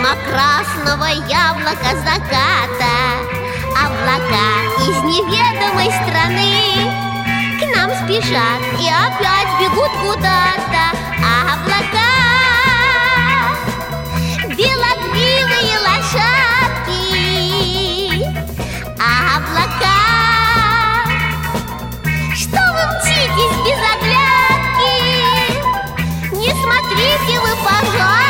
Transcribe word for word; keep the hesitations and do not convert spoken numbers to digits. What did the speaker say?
Мимо красного яблока заката облака из неведомой страны к нам спешат и опять бегут куда-то. А облака, белокрылые лошадки, а облака, что вы мчитесь без оглядки? Не смотрите вы, пожалуйста,